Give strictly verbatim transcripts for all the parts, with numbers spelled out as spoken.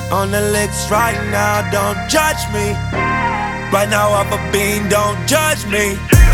On the licks right now, don't judge me. Right now off a bean, don't judge me.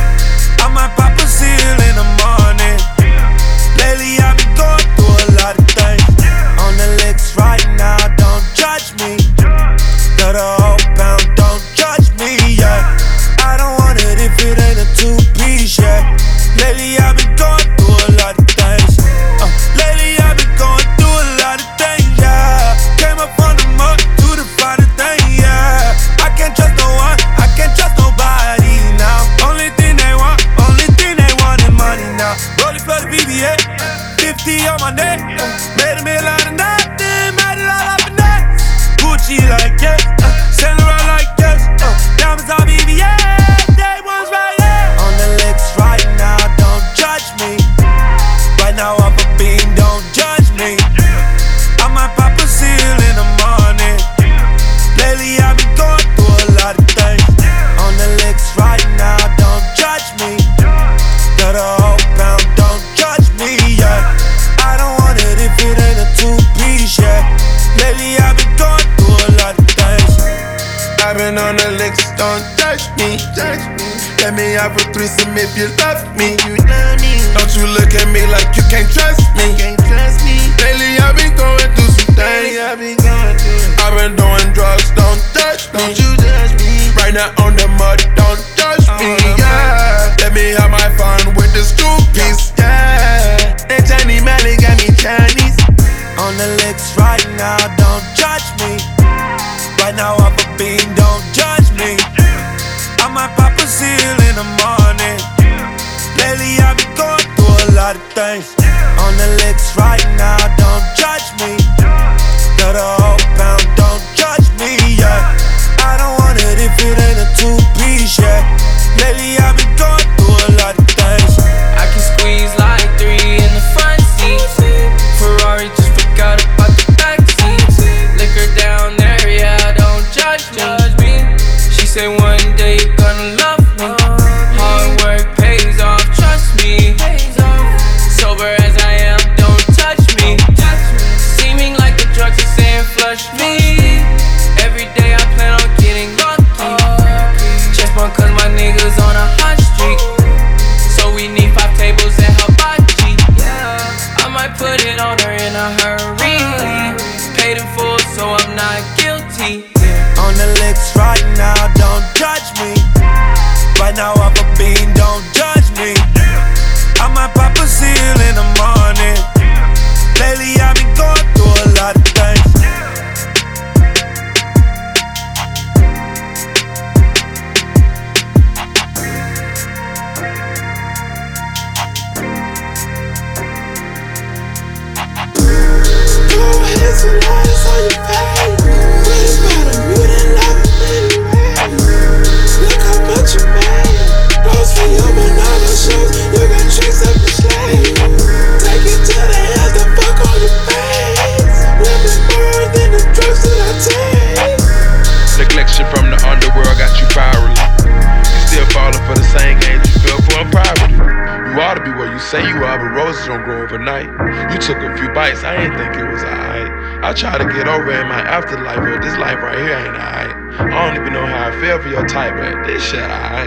I might pop a seal in the morning. Lately I've been going through a lot of things. On the licks right now, don't judge me. Got a whole pound, don't judge me, yeah. I don't want it if it ain't a two-piece, yeah. Lately I've been going through a lot of things. uh, Lately I've been going through a lot of things, yeah. Came up from the mud to the finer thing, yeah. I can't trust no one, I can't trust nobody now. Only thing they want, only thing they want is money now. Rolling for the V V A, fifty on my neck. Made a meal out of nothing, made it all up in that. Gucci like yes, uh, Saint Laurent like yes, uh, diamonds on V V A, day one's right here. On the licks right now, don't judge me. Right now off a beam, don't judge me. I might pop a seal in the morning. Lately I've been going through a lot of things. On the licks right now, don't judge me. Got a whole pound, don't judge me, yeah. I don't want it if it ain't a two-piece, yeah. Lately I've been going through a lot of things. I've been on the licks, don't judge me, judge me. Let me have a threesome if you love me, you love me. Don't you look at me like you can't trust me, can't trust me. Lately I've been going through some things. I've been going through. I've been doing drugs, don't judge me. Don't you judge me. Right now on the mud, don't judge me, yeah. Let me have my fun with this two-piece, yeah. That Johnny Malley got me Chinese. On the licks right now, don't judge me. Right now off a beam, don't judge me. I might pop a seal in the morning. Lately I've been going through a lot of things. On the licks right now, don't judge me. Got a whole pound, don't judge me, yeah. I don't want it if it ain't a two-piece, yeah. Lately I've been going through a lot of things. I can squeeze like three in the front seat. Ferrari just forgot about the backseat. Liquor down there, yeah, don't judge me. She said one day you're gonna love me. Hard work pays off, trust me. Sober as I am, don't touch me. Seeming like the drugs are saying flush me. Every day I plan on getting lucky. Chest bump cause my niggas on a hot street. So we need five tables and hibachi. I might put it on her in a hurry. Paid in full so I'm not guilty. On the licks right now, don't judge me. Right now off a beam, don't judge me. I might pop a seal in the morning. Lately I've been going through a lot of things. Go ahead, so long as all you pay. What about a mutant love anyway? Look how much you made. Those for your banana shows. You got tricks up the slave. Take it to the hands that fuck on your face. Lemon more than the drugs that I take. Neglection from the underworld got you spiraling. You still falling for the same game you fell for in poverty. You ought to be where you say you are, but roses don't grow overnight. You took a few bites, I ain't think it was alright. I try to get over in my afterlife, but this life right here ain't alright. I don't even know how I feel for your type, but this shit alright.